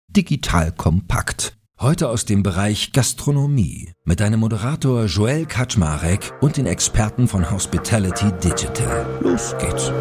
Digital Kompakt. Heute aus dem Bereich Gastronomie mit deinem Moderator Joel Kaczmarek und den Experten von Hospitality Digital. Los geht's.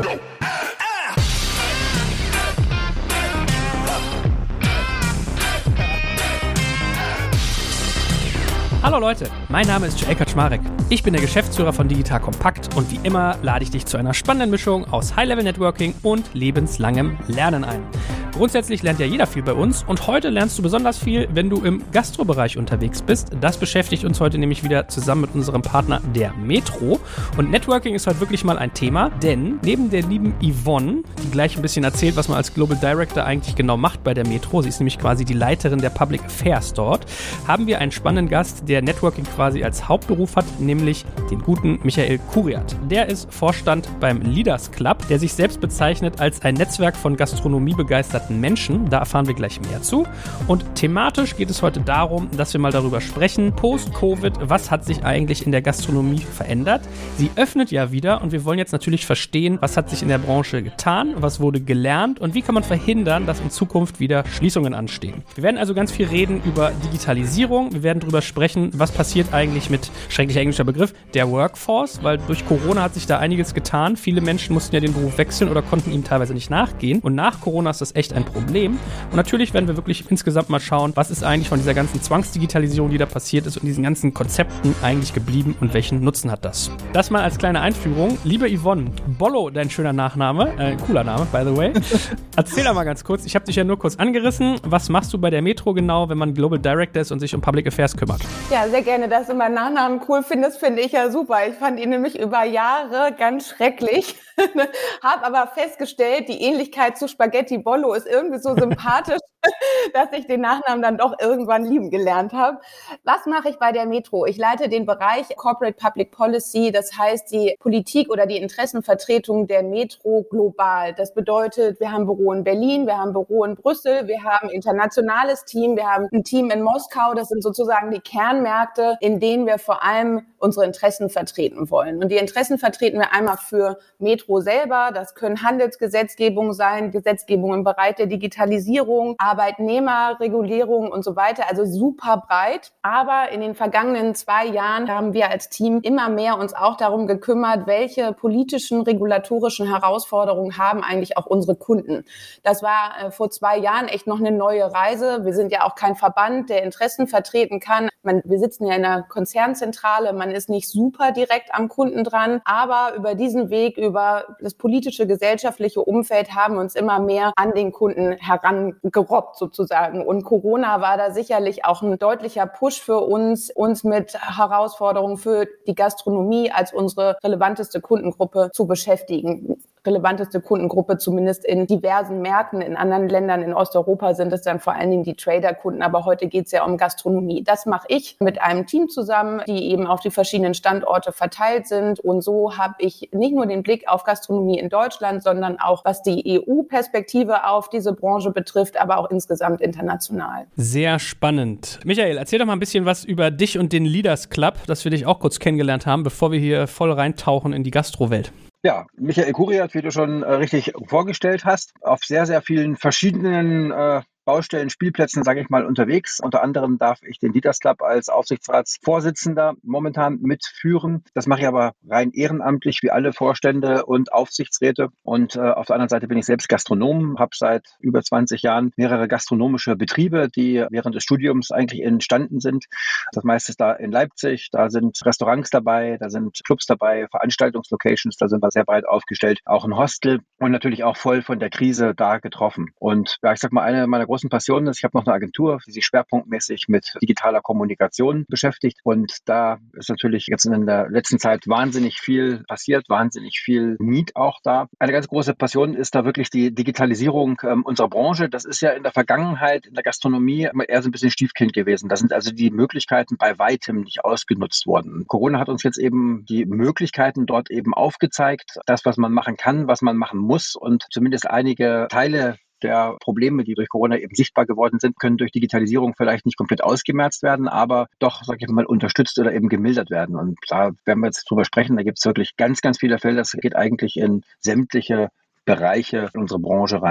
Hallo Leute, mein Name ist Joel Kaczmarek. Ich bin der Geschäftsführer von Digital Kompakt und wie immer lade ich dich zu einer spannenden Mischung aus High-Level-Networking und lebenslangem Lernen ein. Grundsätzlich lernt ja jeder viel bei uns und heute lernst du besonders viel, wenn du im Gastrobereich unterwegs bist. Das beschäftigt uns heute nämlich wieder zusammen mit unserem Partner der Metro. Und Networking ist heute wirklich mal ein Thema, denn neben der lieben Yvonne, die gleich ein bisschen erzählt, was man als Global Director eigentlich genau macht bei der Metro, sie ist nämlich quasi die Leiterin der Public Affairs dort, haben wir einen spannenden Gast, der Networking quasi als Hauptberuf hat, nämlich den guten Michael Kuriat. Der ist Vorstand beim Leaders Club, der sich selbst bezeichnet als ein Netzwerk von gastronomiebegeisterten Menschen. Da erfahren wir gleich mehr zu. Und thematisch geht es heute darum, dass wir mal darüber sprechen, Post-Covid, was hat sich eigentlich in der Gastronomie verändert? Sie öffnet ja wieder und wir wollen jetzt natürlich verstehen, was hat sich in der Branche getan, was wurde gelernt und wie kann man verhindern, dass in Zukunft wieder Schließungen anstehen. Wir werden also ganz viel reden über Digitalisierung, wir werden darüber sprechen, was passiert eigentlich mit, schrecklicher englischer Begriff, der Workforce, weil durch Corona hat sich da einiges getan. Viele Menschen mussten ja den Beruf wechseln oder konnten ihm teilweise nicht nachgehen. Und nach Corona ist das echt ein Problem. Und natürlich werden wir wirklich insgesamt mal schauen, was ist eigentlich von dieser ganzen Zwangsdigitalisierung, die da passiert ist und diesen ganzen Konzepten eigentlich geblieben und welchen Nutzen hat das. Das mal als kleine Einführung. Liebe Yvonne, Bollo, dein schöner Nachname, cooler Name, by the way. Erzähl doch mal ganz kurz, ich habe dich ja nur kurz angerissen. Was machst du bei der Metro genau, wenn man Global Director ist und sich um Public Affairs kümmert? Ja, sehr gerne, dass du meinen Nachnamen cool findest, finde ich ja super. Ich fand ihn nämlich über Jahre ganz schrecklich, habe aber festgestellt, die Ähnlichkeit zu Spaghetti Bollo ist irgendwie so sympathisch, dass ich den Nachnamen dann doch irgendwann lieben gelernt habe. Was mache ich bei der Metro? Ich leite den Bereich Corporate Public Policy, das heißt die Politik oder die Interessenvertretung der Metro global. Das bedeutet, wir haben ein Büro in Berlin, wir haben ein Büro in Brüssel, wir haben ein internationales Team, wir haben ein Team in Moskau, das sind sozusagen die Kernmärkte, in denen wir vor allem unsere Interessen vertreten wollen. Und die Interessen vertreten wir einmal für Metro selber, das können Handelsgesetzgebungen sein, Gesetzgebung im Bereich der Digitalisierung, Arbeitnehmerregulierung und so weiter, also super breit. Aber in den vergangenen 2 Jahren haben wir als Team immer mehr uns auch darum gekümmert, welche politischen, regulatorischen Herausforderungen haben eigentlich auch unsere Kunden. Das war vor 2 Jahren echt noch eine neue Reise. Wir sind ja auch kein Verband, der Interessen vertreten kann. Wir sitzen ja in einer Konzernzentrale, man ist nicht super direkt am Kunden dran, aber über diesen Weg, über das politische, gesellschaftliche Umfeld haben wir uns immer mehr an den Kunden herangerobbt sozusagen. Und Corona war da sicherlich auch ein deutlicher Push für uns mit Herausforderungen für die Gastronomie als unsere relevanteste Kundengruppe zu beschäftigen. Relevanteste Kundengruppe zumindest in diversen Märkten. In anderen Ländern in Osteuropa sind es dann vor allen Dingen die Trader-Kunden, aber heute geht es ja um Gastronomie. Das mache ich mit einem Team zusammen, die eben auf die verschiedenen Standorte verteilt sind. Und so habe ich nicht nur den Blick auf Gastronomie in Deutschland, sondern auch, was die EU-Perspektive auf diese Branche betrifft, aber auch insgesamt international. Sehr spannend. Michael, erzähl doch mal ein bisschen was über dich und den Leaders Club, dass wir dich auch kurz kennengelernt haben, bevor wir hier voll reintauchen in die Gastrowelt. Ja, Michael Kuriat, wie du schon richtig vorgestellt hast, auf sehr, sehr vielen verschiedenen Baustellen, Spielplätzen, sage ich mal, unterwegs. Unter anderem darf ich den Leaders Club als Aufsichtsratsvorsitzender momentan mitführen. Das mache ich aber rein ehrenamtlich, wie alle Vorstände und Aufsichtsräte. Und auf der anderen Seite bin ich selbst Gastronom, habe seit über 20 Jahren mehrere gastronomische Betriebe, die während des Studiums eigentlich entstanden sind. Das meiste ist da in Leipzig, da sind Restaurants dabei, da sind Clubs dabei, Veranstaltungslocations, da sind wir sehr breit aufgestellt, auch ein Hostel und natürlich auch voll von der Krise da getroffen. Und ja, ich sag mal, eine meiner großen Passionen ist, ich habe noch eine Agentur, die sich schwerpunktmäßig mit digitaler Kommunikation beschäftigt. Und da ist natürlich jetzt in der letzten Zeit wahnsinnig viel passiert, wahnsinnig viel Need auch da. Eine ganz große Passion ist da wirklich die Digitalisierung unserer Branche. Das ist ja in der Vergangenheit in der Gastronomie immer eher so ein bisschen Stiefkind gewesen. Da sind also die Möglichkeiten bei weitem nicht ausgenutzt worden. Corona hat uns jetzt eben die Möglichkeiten dort eben aufgezeigt, das, was man machen kann, was man machen muss und zumindest einige Teile der Probleme, die durch Corona eben sichtbar geworden sind, können durch Digitalisierung vielleicht nicht komplett ausgemerzt werden, aber doch, sag ich mal, unterstützt oder eben gemildert werden. Und da werden wir jetzt drüber sprechen. Da gibt es wirklich ganz, ganz viele Fälle. Das geht eigentlich in sämtliche Bereiche in unsere Branche rein.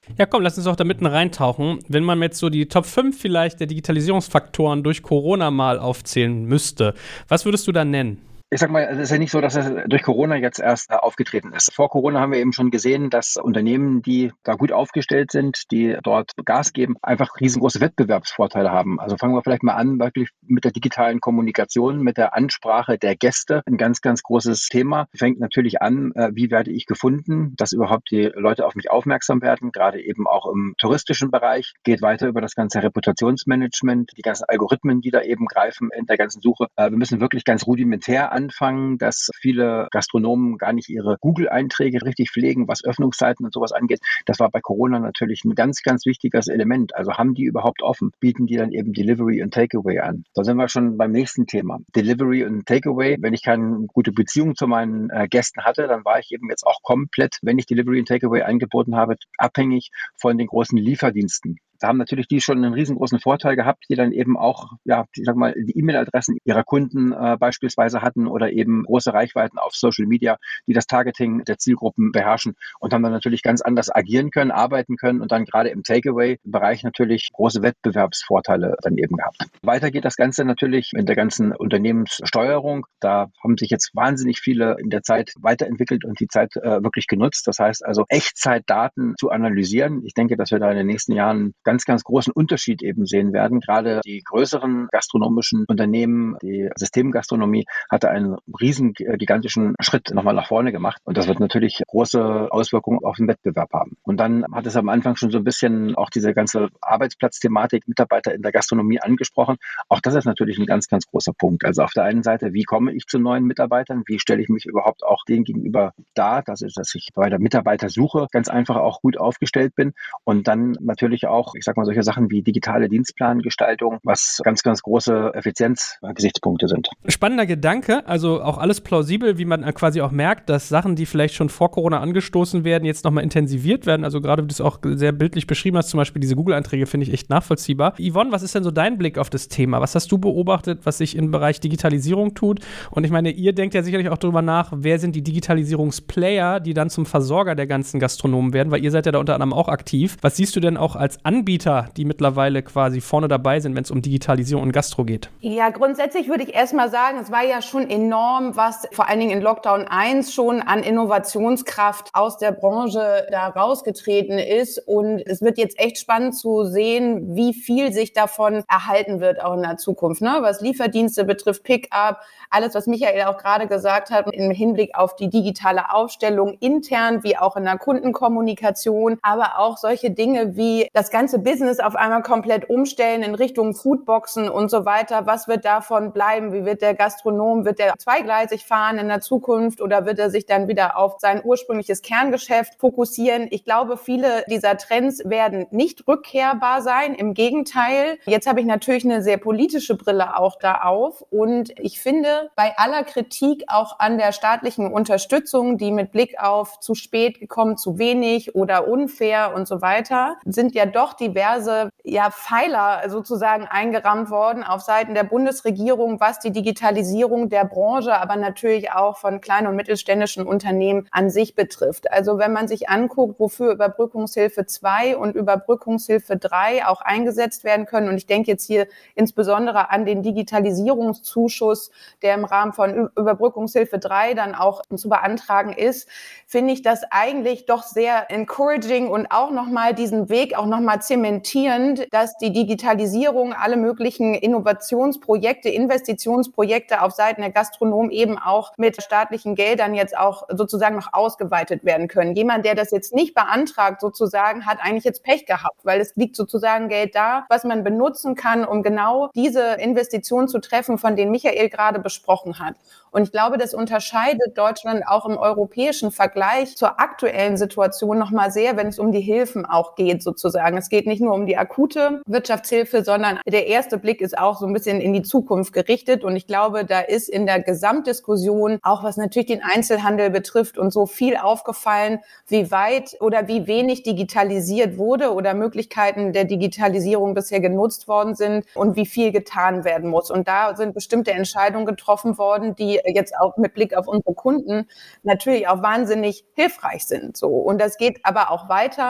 Ja, komm, lass uns doch da mitten reintauchen. Wenn man jetzt so die Top 5 vielleicht der Digitalisierungsfaktoren durch Corona mal aufzählen müsste, was würdest du da nennen? Ich sag mal, es ist ja nicht so, dass es durch Corona jetzt erst aufgetreten ist. Vor Corona haben wir eben schon gesehen, dass Unternehmen, die da gut aufgestellt sind, die dort Gas geben, einfach riesengroße Wettbewerbsvorteile haben. Also fangen wir vielleicht mal an, wirklich mit der digitalen Kommunikation, mit der Ansprache der Gäste. Ein ganz, ganz großes Thema. Fängt natürlich an, wie werde ich gefunden, dass überhaupt die Leute auf mich aufmerksam werden, gerade eben auch im touristischen Bereich. Geht weiter über das ganze Reputationsmanagement, die ganzen Algorithmen, die da eben greifen in der ganzen Suche. Wir müssen wirklich ganz rudimentär anfangen, dass viele Gastronomen gar nicht ihre Google-Einträge richtig pflegen, was Öffnungszeiten und sowas angeht. Das war bei Corona natürlich ein ganz, ganz wichtiges Element. Also haben die überhaupt offen? Bieten die dann eben Delivery und Takeaway an? Da sind wir schon beim nächsten Thema. Delivery und Takeaway. Wenn ich keine gute Beziehung zu meinen Gästen hatte, dann war ich eben jetzt auch komplett, wenn ich Delivery und Takeaway angeboten habe, abhängig von den großen Lieferdiensten. Da haben natürlich die schon einen riesengroßen Vorteil gehabt, die dann eben auch, ja, ich sag mal, die E-Mail-Adressen ihrer Kunden beispielsweise hatten oder eben große Reichweiten auf Social Media, die das Targeting der Zielgruppen beherrschen und haben dann natürlich ganz anders agieren können, arbeiten können und dann gerade im Takeaway-Bereich natürlich große Wettbewerbsvorteile dann eben gehabt. Weiter geht das Ganze natürlich in der ganzen Unternehmenssteuerung. Da haben sich jetzt wahnsinnig viele in der Zeit weiterentwickelt und die Zeit wirklich genutzt. Das heißt also, Echtzeitdaten zu analysieren. Ich denke, dass wir da in den nächsten Jahren ganz, ganz großen Unterschied eben sehen werden. Gerade die größeren gastronomischen Unternehmen, die Systemgastronomie, hatte einen riesen gigantischen Schritt nochmal nach vorne gemacht. Und das wird natürlich große Auswirkungen auf den Wettbewerb haben. Und dann hat es am Anfang schon so ein bisschen auch diese ganze Arbeitsplatzthematik, Mitarbeiter in der Gastronomie angesprochen. Auch das ist natürlich ein ganz, ganz großer Punkt. Also auf der einen Seite, wie komme ich zu neuen Mitarbeitern? Wie stelle ich mich überhaupt auch denen gegenüber dar, dass ich bei der Mitarbeitersuche ganz einfach auch gut aufgestellt bin. Und dann natürlich auch, ich sag mal, solche Sachen wie digitale Dienstplangestaltung, was ganz, ganz große Effizienzgesichtspunkte sind. Spannender Gedanke, also auch alles plausibel, wie man quasi auch merkt, dass Sachen, die vielleicht schon vor Corona angestoßen werden, jetzt nochmal intensiviert werden. Also gerade, wie du es auch sehr bildlich beschrieben hast, zum Beispiel diese Google-Einträge, finde ich echt nachvollziehbar. Yvonne, was ist denn so dein Blick auf das Thema? Was hast du beobachtet, was sich im Bereich Digitalisierung tut? Und ich meine, ihr denkt ja sicherlich auch darüber nach, wer sind die Digitalisierungsplayer, die dann zum Versorger der ganzen Gastronomen werden, weil ihr seid ja da unter anderem auch aktiv. Was siehst du denn auch als Anbieter, die mittlerweile quasi vorne dabei sind, wenn es um Digitalisierung und Gastro geht? Ja, grundsätzlich würde ich erstmal sagen, es war ja schon enorm, was vor allen Dingen in Lockdown 1 schon an Innovationskraft aus der Branche da rausgetreten ist. Und es wird jetzt echt spannend zu sehen, wie viel sich davon erhalten wird auch in der Zukunft. Ne? Was Lieferdienste betrifft, Pickup, alles, was Michael auch gerade gesagt hat, im Hinblick auf die digitale Aufstellung intern, wie auch in der Kundenkommunikation, aber auch solche Dinge wie das ganze Business auf einmal komplett umstellen in Richtung Foodboxen und so weiter. Was wird davon bleiben? Wie wird der Gastronom, wird der zweigleisig fahren in der Zukunft oder wird er sich dann wieder auf sein ursprüngliches Kerngeschäft fokussieren? Ich glaube, viele dieser Trends werden nicht rückkehrbar sein. Im Gegenteil. Jetzt habe ich natürlich eine sehr politische Brille auch da auf und ich finde, bei aller Kritik auch an der staatlichen Unterstützung, die mit Blick auf zu spät gekommen, zu wenig oder unfair und so weiter, sind ja doch diverse Pfeiler sozusagen eingerammt worden auf Seiten der Bundesregierung, was die Digitalisierung der Branche, aber natürlich auch von kleinen und mittelständischen Unternehmen an sich betrifft. Also wenn man sich anguckt, wofür Überbrückungshilfe 2 und Überbrückungshilfe 3 auch eingesetzt werden können, und ich denke jetzt hier insbesondere an den Digitalisierungszuschuss, der im Rahmen von Überbrückungshilfe 3 dann auch zu beantragen ist, finde ich das eigentlich doch sehr encouraging und auch nochmal diesen Weg auch nochmal zementierend, dass die Digitalisierung, alle möglichen Innovationsprojekte, Investitionsprojekte auf Seiten der Gastronomen eben auch mit staatlichen Geldern jetzt auch sozusagen noch ausgeweitet werden können. Jemand, der das jetzt nicht beantragt sozusagen, hat eigentlich jetzt Pech gehabt, weil es liegt sozusagen Geld da, was man benutzen kann, um genau diese Investitionen zu treffen, von denen Michael gerade besprochen hat. Und ich glaube, das unterscheidet Deutschland auch im europäischen Vergleich zur aktuellen Situation nochmal sehr, wenn es um die Hilfen auch geht sozusagen. Es geht nicht nur um die akute Wirtschaftshilfe, sondern der erste Blick ist auch so ein bisschen in die Zukunft gerichtet. Und ich glaube, da ist in der Gesamtdiskussion, auch was natürlich den Einzelhandel betrifft und so viel aufgefallen, wie weit oder wie wenig digitalisiert wurde oder Möglichkeiten der Digitalisierung bisher genutzt worden sind und wie viel getan werden muss. Und da sind bestimmte Entscheidungen getroffen worden, die jetzt auch mit Blick auf unsere Kunden natürlich auch wahnsinnig hilfreich sind. So. Und das geht aber auch weiter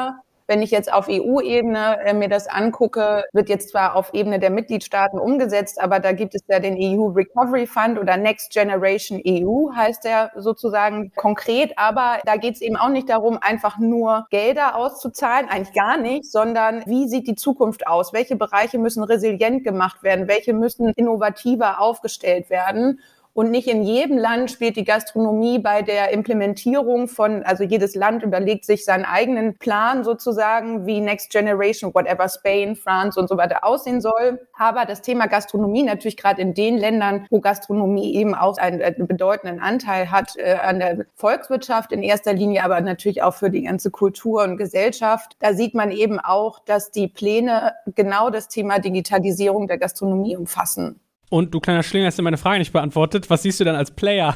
Wenn ich jetzt auf EU-Ebene mir das angucke, wird jetzt zwar auf Ebene der Mitgliedstaaten umgesetzt, aber da gibt es ja den EU Recovery Fund oder Next Generation EU heißt der sozusagen konkret, aber da geht es eben auch nicht darum, einfach nur Gelder auszuzahlen, eigentlich gar nicht, sondern wie sieht die Zukunft aus? Welche Bereiche müssen resilient gemacht werden? Welche müssen innovativer aufgestellt werden? Und nicht in jedem Land spielt die Gastronomie bei der Implementierung also jedes Land überlegt sich seinen eigenen Plan sozusagen, wie Next Generation, whatever, Spain, France und so weiter aussehen soll. Aber das Thema Gastronomie natürlich gerade in den Ländern, wo Gastronomie eben auch einen bedeutenden Anteil hat an der Volkswirtschaft in erster Linie, aber natürlich auch für die ganze Kultur und Gesellschaft. Da sieht man eben auch, dass die Pläne genau das Thema Digitalisierung der Gastronomie umfassen. Und du kleiner Schlinger, hast ja meine Frage nicht beantwortet. Was siehst du dann als Player?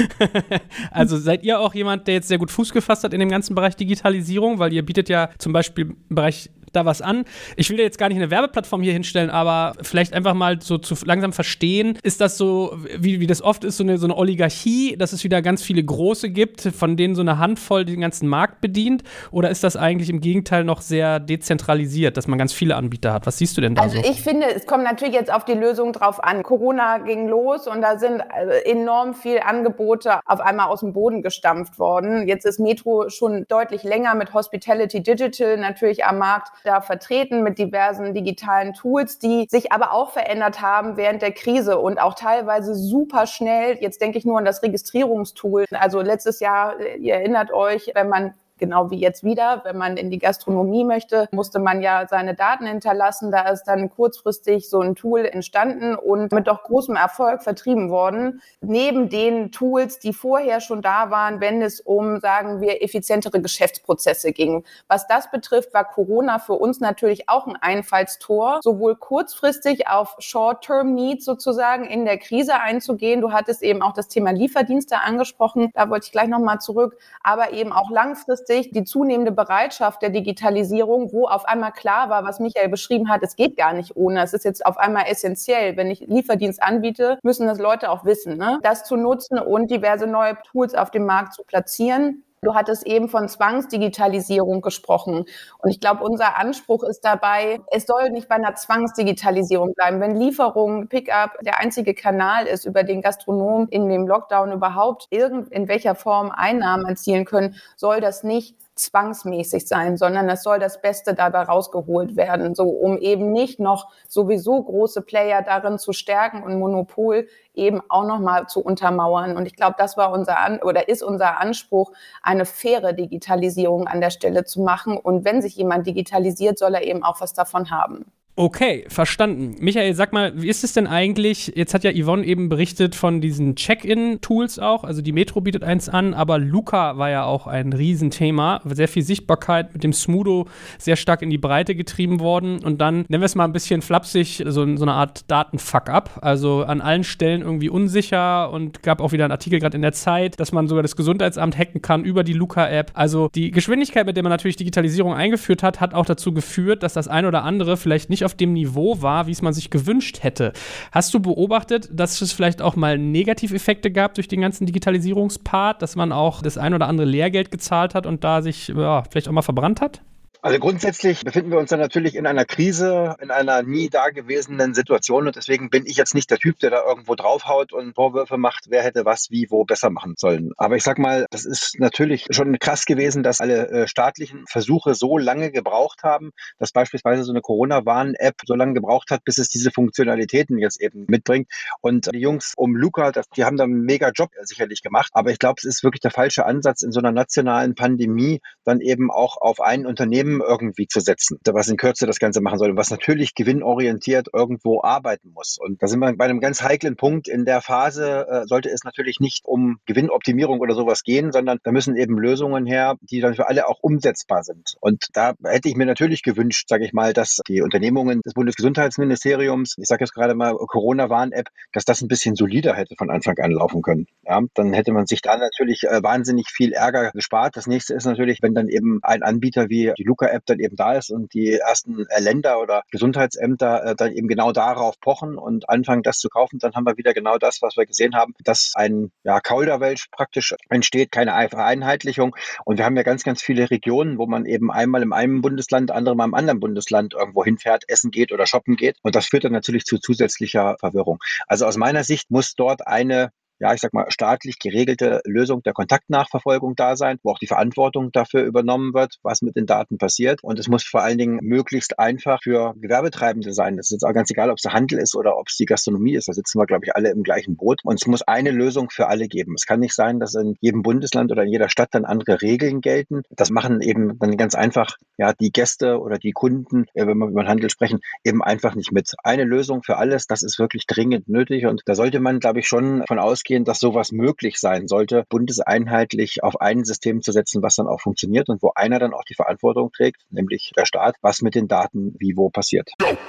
Also seid ihr auch jemand, der jetzt sehr gut Fuß gefasst hat in dem ganzen Bereich Digitalisierung? Weil ihr bietet ja zum Beispiel im Bereich da was an. Ich will jetzt gar nicht eine Werbeplattform hier hinstellen, aber vielleicht einfach mal so zu langsam verstehen, ist das so, wie das oft ist, so eine Oligarchie, dass es wieder ganz viele Große gibt, von denen so eine Handvoll den ganzen Markt bedient? Oder ist das eigentlich im Gegenteil noch sehr dezentralisiert, dass man ganz viele Anbieter hat? Was siehst du denn da so? Also ich finde, es kommt natürlich jetzt auf die Lösung drauf an. Corona ging los und da sind enorm viele Angebote auf einmal aus dem Boden gestampft worden. Jetzt ist Metro schon deutlich länger mit Hospitality Digital natürlich am Markt da vertreten mit diversen digitalen Tools, die sich aber auch verändert haben während der Krise und auch teilweise super schnell. Jetzt denke ich nur an das Registrierungstool. Also letztes Jahr, ihr erinnert euch, wenn man genau wie jetzt wieder, wenn man in die Gastronomie möchte, musste man ja seine Daten hinterlassen. Da ist dann kurzfristig so ein Tool entstanden und mit doch großem Erfolg vertrieben worden. Neben den Tools, die vorher schon da waren, wenn es um, sagen wir, effizientere Geschäftsprozesse ging. Was das betrifft, war Corona für uns natürlich auch ein Einfallstor, sowohl kurzfristig auf Short-Term-Needs sozusagen in der Krise einzugehen. Du hattest eben auch das Thema Lieferdienste angesprochen. Da wollte ich gleich nochmal zurück. Aber eben auch langfristig die zunehmende Bereitschaft der Digitalisierung, wo auf einmal klar war, was Michael beschrieben hat, es geht gar nicht ohne. Es ist jetzt auf einmal essentiell. Wenn ich Lieferdienst anbiete, müssen das Leute auch wissen, ne? Das zu nutzen und diverse neue Tools auf dem Markt zu platzieren. Du hattest eben von Zwangsdigitalisierung gesprochen. Und ich glaube, unser Anspruch ist dabei, es soll nicht bei einer Zwangsdigitalisierung bleiben. Wenn Lieferung, Pickup der einzige Kanal ist, über den Gastronomen in dem Lockdown überhaupt in welcher Form Einnahmen erzielen können, soll das nicht zwangsmäßig sein, sondern es soll das Beste dabei rausgeholt werden, so um eben nicht noch sowieso große Player darin zu stärken und Monopol eben auch nochmal zu untermauern. Und ich glaube, das war ist unser Anspruch, eine faire Digitalisierung an der Stelle zu machen. Und wenn sich jemand digitalisiert, soll er eben auch was davon haben. Okay, verstanden. Michael, sag mal, wie ist es denn eigentlich, jetzt hat ja Yvonne eben berichtet von diesen Check-in-Tools auch, also die Metro bietet eins an, aber Luca war ja auch ein Riesenthema, sehr viel Sichtbarkeit mit dem Smudo sehr stark in die Breite getrieben worden und dann, nennen wir es mal ein bisschen flapsig, so eine Art Daten-Fuck-up, also an allen Stellen irgendwie unsicher und gab auch wieder einen Artikel gerade in der Zeit, dass man sogar das Gesundheitsamt hacken kann über die Luca-App. Also die Geschwindigkeit, mit der man natürlich Digitalisierung eingeführt hat, hat auch dazu geführt, dass das ein oder andere vielleicht nicht auf dem Niveau war, wie es man sich gewünscht hätte. Hast du beobachtet, dass es vielleicht auch mal Negativeffekte gab durch den ganzen Digitalisierungspart, dass man auch das ein oder andere Lehrgeld gezahlt hat und da sich vielleicht auch mal verbrannt hat? Also grundsätzlich befinden wir uns dann natürlich in einer Krise, in einer nie dagewesenen Situation und deswegen bin ich jetzt nicht der Typ, der da irgendwo draufhaut und Vorwürfe macht, wer hätte was wie wo besser machen sollen. Aber ich sag mal, das ist natürlich schon krass gewesen, dass alle staatlichen Versuche so lange gebraucht haben, dass beispielsweise so eine Corona-Warn-App so lange gebraucht hat, bis es diese Funktionalitäten jetzt eben mitbringt. Und die Jungs um Luca, die haben da einen mega Job sicherlich gemacht, aber ich glaube, es ist wirklich der falsche Ansatz, in so einer nationalen Pandemie dann eben auch auf ein Unternehmen irgendwie zu setzen, was in Kürze das Ganze machen soll, was natürlich gewinnorientiert irgendwo arbeiten muss. Und da sind wir bei einem ganz heiklen Punkt. In der Phase sollte es natürlich nicht um Gewinnoptimierung oder sowas gehen, sondern da müssen eben Lösungen her, die dann für alle auch umsetzbar sind. Und da hätte ich mir natürlich gewünscht, sage ich mal, dass die Unternehmungen des Bundesgesundheitsministeriums, ich sage jetzt gerade mal Corona-Warn-App, dass das ein bisschen solider hätte von Anfang an laufen können. Ja, dann hätte man sich da natürlich wahnsinnig viel Ärger gespart. Das nächste ist natürlich, wenn dann eben ein Anbieter wie die Luca KUKA-App dann eben da ist und die ersten Länder oder Gesundheitsämter dann eben genau darauf pochen und anfangen, das zu kaufen, dann haben wir wieder genau das, was wir gesehen haben, dass ein Kauderwelsch praktisch entsteht, keine Vereinheitlichung. Und wir haben ja ganz, ganz viele Regionen, wo man eben einmal in einem Bundesland, andere Mal im anderen Bundesland irgendwo hinfährt, essen geht oder shoppen geht. Und das führt dann natürlich zu zusätzlicher Verwirrung. Also aus meiner Sicht muss dort eine staatlich geregelte Lösung der Kontaktnachverfolgung da sein, wo auch die Verantwortung dafür übernommen wird, was mit den Daten passiert. Und es muss vor allen Dingen möglichst einfach für Gewerbetreibende sein. Das ist jetzt auch ganz egal, ob es der Handel ist oder ob es die Gastronomie ist. Da sitzen wir, glaube ich, alle im gleichen Boot. Und es muss eine Lösung für alle geben. Es kann nicht sein, dass in jedem Bundesland oder in jeder Stadt dann andere Regeln gelten. Das machen eben dann ganz einfach die Gäste oder die Kunden, wenn wir über den Handel sprechen, eben einfach nicht mit. Eine Lösung für alles, das ist wirklich dringend nötig. Und da sollte man, glaube ich, schon von ausgehen, dass sowas möglich sein sollte, bundeseinheitlich auf ein System zu setzen, was dann auch funktioniert und wo einer dann auch die Verantwortung trägt, nämlich der Staat, was mit den Daten wie wo passiert.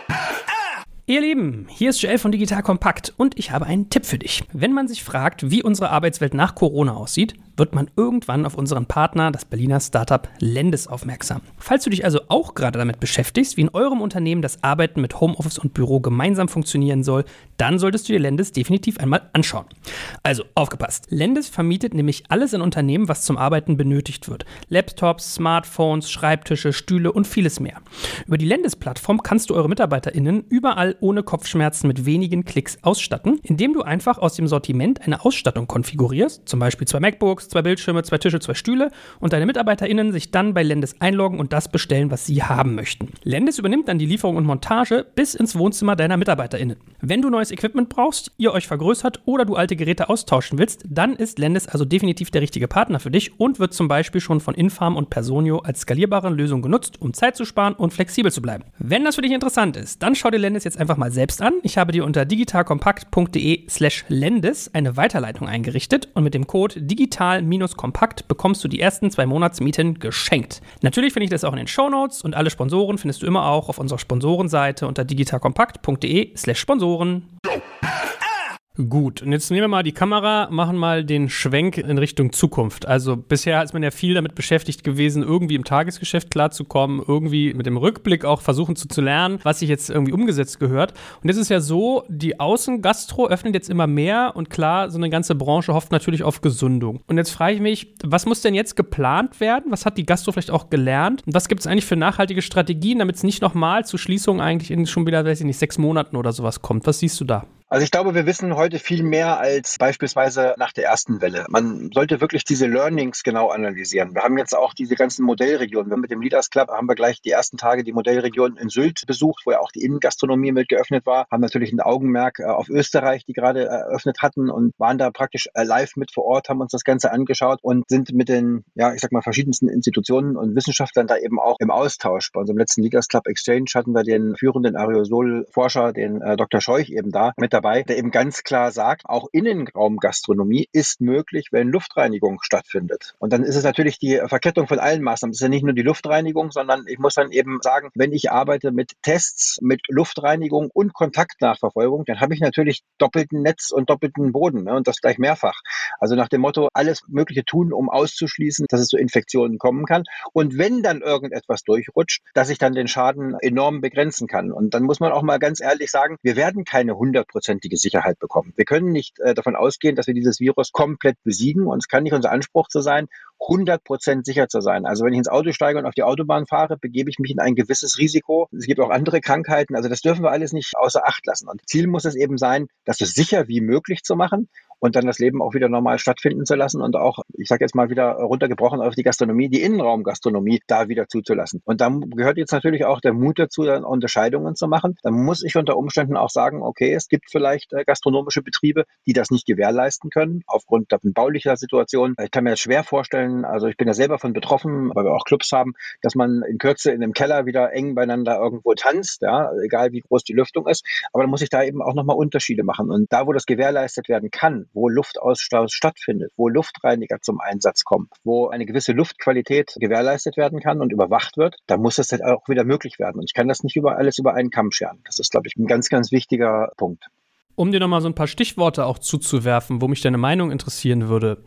Ihr Lieben, hier ist Joel von Digital Kompakt und ich habe einen Tipp für dich. Wenn man sich fragt, wie unsere Arbeitswelt nach Corona aussieht, wird man irgendwann auf unseren Partner, das Berliner Startup Lendis, aufmerksam. Falls du dich also auch gerade damit beschäftigst, wie in eurem Unternehmen das Arbeiten mit Homeoffice und Büro gemeinsam funktionieren soll, dann solltest du dir Lendis definitiv einmal anschauen. Also, aufgepasst. Lendis vermietet nämlich alles in Unternehmen, was zum Arbeiten benötigt wird. Laptops, Smartphones, Schreibtische, Stühle und vieles mehr. Über die Lendis-Plattform kannst du eure MitarbeiterInnen überall ohne Kopfschmerzen mit wenigen Klicks ausstatten, indem du einfach aus dem Sortiment eine Ausstattung konfigurierst, zum Beispiel 2 MacBooks, 2 Bildschirme, 2 Tische, 2 Stühle und deine MitarbeiterInnen sich dann bei Lendis einloggen und das bestellen, was sie haben möchten. Lendis übernimmt dann die Lieferung und Montage bis ins Wohnzimmer deiner MitarbeiterInnen. Wenn du neues Equipment brauchst, ihr euch vergrößert oder du alte Geräte austauschen willst, dann ist Lendis also definitiv der richtige Partner für dich und wird zum Beispiel schon von Infarm und Personio als skalierbare Lösung genutzt, um Zeit zu sparen und flexibel zu bleiben. Wenn das für dich interessant ist, dann schau dir Lendis jetzt einfach mal selbst an. Ich habe dir unter digitalkompakt.de/Lendis eine Weiterleitung eingerichtet und mit dem Code digital-kompakt bekommst du die ersten 2 Monatsmieten geschenkt. Natürlich finde ich das auch in den Shownotes und alle Sponsoren findest du immer auch auf unserer Sponsorenseite unter digitalkompakt.de/Sponsoren. Gut, und jetzt nehmen wir mal die Kamera, machen mal den Schwenk in Richtung Zukunft. Also bisher ist man ja viel damit beschäftigt gewesen, irgendwie im Tagesgeschäft klarzukommen, irgendwie mit dem Rückblick auch versuchen zu lernen, was sich jetzt irgendwie umgesetzt gehört. Und jetzt ist ja so, die Außengastro öffnet jetzt immer mehr und klar, so eine ganze Branche hofft natürlich auf Gesundung. Und jetzt frage ich mich, was muss denn jetzt geplant werden? Was hat die Gastro vielleicht auch gelernt? Und was gibt es eigentlich für nachhaltige Strategien, damit es nicht nochmal zu Schließungen eigentlich in schon wieder, 6 Monaten oder sowas kommt? Was siehst du da? Also ich glaube, wir wissen heute viel mehr als beispielsweise nach der ersten Welle. Man sollte wirklich diese Learnings genau analysieren. Wir haben jetzt auch diese ganzen Modellregionen. Mit dem Leaders Club haben wir gleich die ersten Tage die Modellregion in Sylt besucht, wo ja auch die Innengastronomie mit geöffnet war. Haben natürlich ein Augenmerk auf Österreich, die gerade eröffnet hatten und waren da praktisch live mit vor Ort, haben uns das Ganze angeschaut und sind mit den, verschiedensten Institutionen und Wissenschaftlern da eben auch im Austausch. Bei unserem letzten Leaders Club Exchange hatten wir den führenden Aerosol-Forscher, den Dr. Scheuch eben da mit dabei, der eben ganz klar sagt, auch Innenraumgastronomie ist möglich, wenn Luftreinigung stattfindet. Und dann ist es natürlich die Verkettung von allen Maßnahmen. Es ist ja nicht nur die Luftreinigung, sondern ich muss dann eben sagen, wenn ich arbeite mit Tests, mit Luftreinigung und Kontaktnachverfolgung, dann habe ich natürlich doppelten Netz und doppelten Boden, und das gleich mehrfach. Also nach dem Motto, alles Mögliche tun, um auszuschließen, dass es zu Infektionen kommen kann. Und wenn dann irgendetwas durchrutscht, dass ich dann den Schaden enorm begrenzen kann. Und dann muss man auch mal ganz ehrlich sagen, wir werden keine 100% Sicherheit bekommen. Wir können nicht davon ausgehen, dass wir dieses Virus komplett besiegen und es kann nicht unser Anspruch zu sein, 100% sicher zu sein. Also wenn ich ins Auto steige und auf die Autobahn fahre, begebe ich mich in ein gewisses Risiko. Es gibt auch andere Krankheiten, also das dürfen wir alles nicht außer Acht lassen. Und Ziel muss es eben sein, das so sicher wie möglich zu machen und dann das Leben auch wieder normal stattfinden zu lassen und auch, ich sage jetzt mal wieder runtergebrochen auf die Gastronomie, die Innenraumgastronomie da wieder zuzulassen. Und da gehört jetzt natürlich auch der Mut dazu, dann Unterscheidungen zu machen. Dann muss ich unter Umständen auch sagen, okay, es gibt vielleicht gastronomische Betriebe, die das nicht gewährleisten können, aufgrund der baulicher Situation. Ich kann mir das schwer vorstellen, also ich bin ja selber von betroffen, weil wir auch Clubs haben, dass man in Kürze in einem Keller wieder eng beieinander irgendwo tanzt, egal wie groß die Lüftung ist. Aber dann muss ich da eben auch nochmal Unterschiede machen. Und da, wo das gewährleistet werden kann, wo Luftaustausch stattfindet, wo Luftreiniger zum Einsatz kommen, wo eine gewisse Luftqualität gewährleistet werden kann und überwacht wird, da muss das dann auch wieder möglich werden. Und ich kann das nicht alles über einen Kamm scheren. Das ist, glaube ich, ein ganz, ganz wichtiger Punkt. Um dir nochmal so ein paar Stichworte auch zuzuwerfen, wo mich deine Meinung interessieren würde.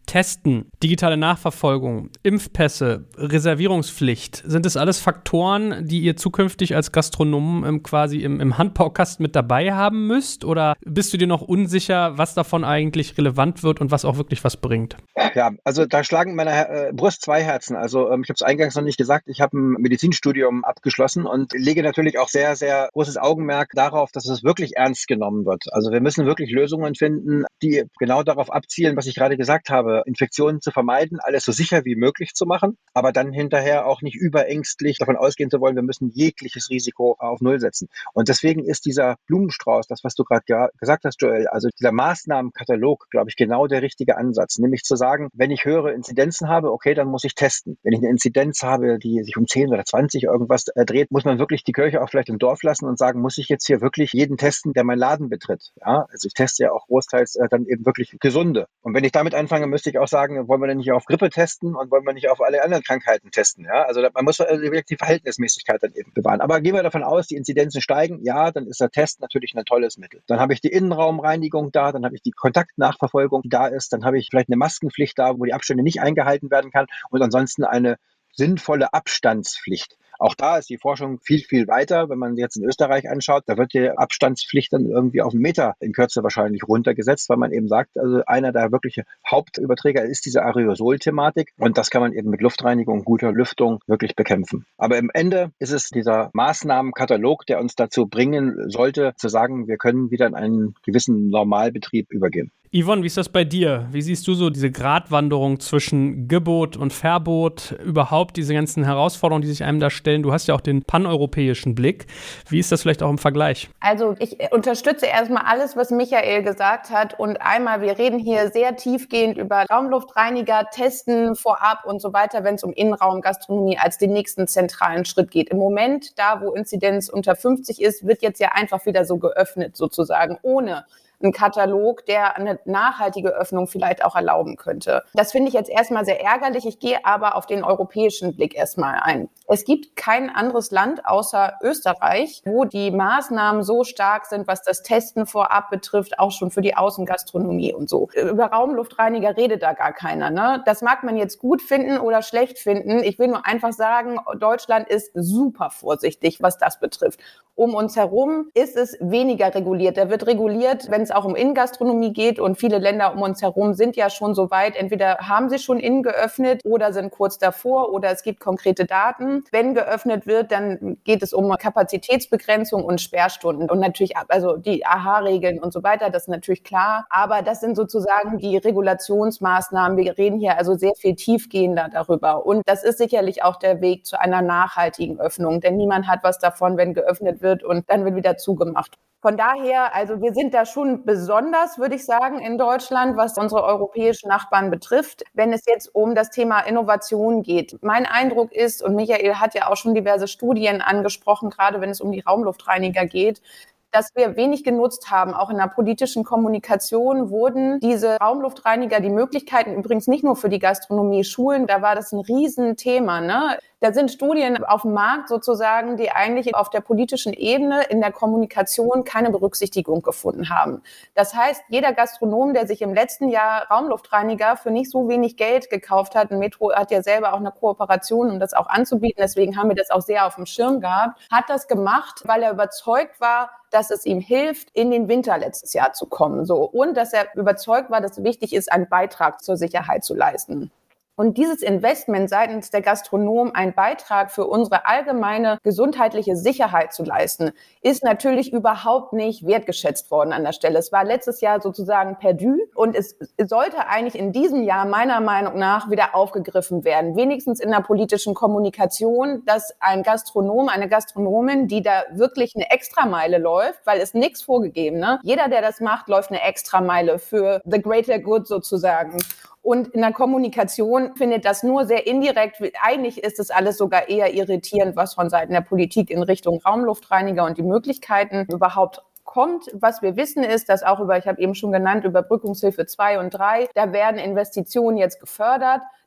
Testen, digitale Nachverfolgung, Impfpässe, Reservierungspflicht, sind das alles Faktoren, die ihr zukünftig als Gastronomen quasi im Handbaukasten mit dabei haben müsst? Oder bist du dir noch unsicher, was davon eigentlich relevant wird und was auch wirklich was bringt? Ja, also da schlagen in meiner Brust zwei Herzen. Also ich habe es eingangs noch nicht gesagt, ich habe ein Medizinstudium abgeschlossen und lege natürlich auch sehr, sehr großes Augenmerk darauf, dass es wirklich ernst genommen wird. Also wir müssen wirklich Lösungen finden, die genau darauf abzielen, was ich gerade gesagt habe, Infektionen zu vermeiden, alles so sicher wie möglich zu machen, aber dann hinterher auch nicht überängstlich davon ausgehen zu wollen, wir müssen jegliches Risiko auf Null setzen. Und deswegen ist dieser Blumenstrauß, das, was du gerade gesagt hast, Joel, also dieser Maßnahmenkatalog, glaube ich, genau der richtige Ansatz, nämlich zu sagen, wenn ich höhere Inzidenzen habe, okay, dann muss ich testen. Wenn ich eine Inzidenz habe, die sich um 10 oder 20 irgendwas dreht, muss man wirklich die Kirche auch vielleicht im Dorf lassen und sagen, muss ich jetzt hier wirklich jeden testen, der meinen Laden betritt? Ja, also ich teste ja auch großteils dann eben wirklich Gesunde. Und wenn ich damit anfange, müsste ich auch sagen, wollen wir denn nicht auf Grippe testen und wollen wir nicht auf alle anderen Krankheiten testen? Ja, also man muss die Verhältnismäßigkeit dann eben bewahren. Aber gehen wir davon aus, die Inzidenzen steigen, ja, dann ist der Test natürlich ein tolles Mittel. Dann habe ich die Innenraumreinigung da, dann habe ich die Kontaktnachverfolgung, die da ist, dann habe ich vielleicht eine Maskenpflicht da, wo die Abstände nicht eingehalten werden kann und ansonsten eine sinnvolle Abstandspflicht. Auch da ist die Forschung viel, viel weiter. Wenn man jetzt in Österreich anschaut, da wird die Abstandspflicht dann irgendwie auf einen Meter in Kürze wahrscheinlich runtergesetzt, weil man eben sagt, also einer der wirkliche Hauptüberträger ist diese Aerosol-Thematik und das kann man eben mit Luftreinigung, guter Lüftung wirklich bekämpfen. Aber im Ende ist es dieser Maßnahmenkatalog, der uns dazu bringen sollte, zu sagen, wir können wieder in einen gewissen Normalbetrieb übergehen. Yvonne, wie ist das bei dir? Wie siehst du so diese Gratwanderung zwischen Gebot und Verbot, überhaupt diese ganzen Herausforderungen, die sich einem da stellen? Du hast ja auch den paneuropäischen Blick. Wie ist das vielleicht auch im Vergleich? Also ich unterstütze erstmal alles, was Michael gesagt hat. Und einmal, wir reden hier sehr tiefgehend über Raumluftreiniger, Testen vorab und so weiter, wenn es um Innenraumgastronomie als den nächsten zentralen Schritt geht. Im Moment, da wo Inzidenz unter 50 ist, wird jetzt ja einfach wieder so geöffnet sozusagen, ohne ein Katalog, der eine nachhaltige Öffnung vielleicht auch erlauben könnte. Das finde ich jetzt erstmal sehr ärgerlich. Ich gehe aber auf den europäischen Blick erstmal ein. Es gibt kein anderes Land außer Österreich, wo die Maßnahmen so stark sind, was das Testen vorab betrifft, auch schon für die Außengastronomie und so. Über Raumluftreiniger redet da gar keiner, ne? Das mag man jetzt gut finden oder schlecht finden. Ich will nur einfach sagen, Deutschland ist super vorsichtig, was das betrifft. Um uns herum ist es weniger reguliert. Da wird reguliert, wenn es auch um Innengastronomie geht und viele Länder um uns herum sind ja schon so weit. Entweder haben sie schon innen geöffnet oder sind kurz davor oder es gibt konkrete Daten. Wenn geöffnet wird, dann geht es um Kapazitätsbegrenzung und Sperrstunden und natürlich also die AHA-Regeln und so weiter, das ist natürlich klar. Aber das sind sozusagen die Regulationsmaßnahmen. Wir reden hier also sehr viel tiefgehender darüber und das ist sicherlich auch der Weg zu einer nachhaltigen Öffnung, denn niemand hat was davon, wenn geöffnet wird und dann wird wieder zugemacht. Von daher, also wir sind da schon besonders, würde ich sagen, in Deutschland, was unsere europäischen Nachbarn betrifft, wenn es jetzt um das Thema Innovation geht. Mein Eindruck ist, und Michael hat ja auch schon diverse Studien angesprochen, gerade wenn es um die Raumluftreiniger geht, dass wir wenig genutzt haben. Auch in der politischen Kommunikation wurden diese Raumluftreiniger, die Möglichkeiten übrigens nicht nur für die Gastronomie, Schulen, da war das ein Riesenthema, ne? Da sind Studien auf dem Markt sozusagen, die eigentlich auf der politischen Ebene in der Kommunikation keine Berücksichtigung gefunden haben. Das heißt, jeder Gastronom, der sich im letzten Jahr Raumluftreiniger für nicht so wenig Geld gekauft hat, und Metro hat ja selber auch eine Kooperation, um das auch anzubieten, deswegen haben wir das auch sehr auf dem Schirm gehabt, hat das gemacht, weil er überzeugt war, dass es ihm hilft, in den Winter letztes Jahr zu kommen. So. Und dass er überzeugt war, dass es wichtig ist, einen Beitrag zur Sicherheit zu leisten. Und dieses Investment seitens der Gastronomen, einen Beitrag für unsere allgemeine gesundheitliche Sicherheit zu leisten, ist natürlich überhaupt nicht wertgeschätzt worden an der Stelle. Es war letztes Jahr sozusagen perdu und es sollte eigentlich in diesem Jahr meiner Meinung nach wieder aufgegriffen werden. Wenigstens in der politischen Kommunikation, dass ein Gastronom, eine Gastronomin, die da wirklich eine Extrameile läuft, weil es nichts vorgegeben, ne? Jeder, der das macht, läuft eine Extrameile für the greater good sozusagen. Und in der Kommunikation findet das nur sehr indirekt. Eigentlich ist es alles sogar eher irritierend, was von Seiten der Politik in Richtung Raumluftreiniger und die Möglichkeiten überhaupt kommt. Was wir wissen ist, dass auch ich habe eben schon genannt, Überbrückungshilfe 2 und 3, da werden Investitionen jetzt gefördert.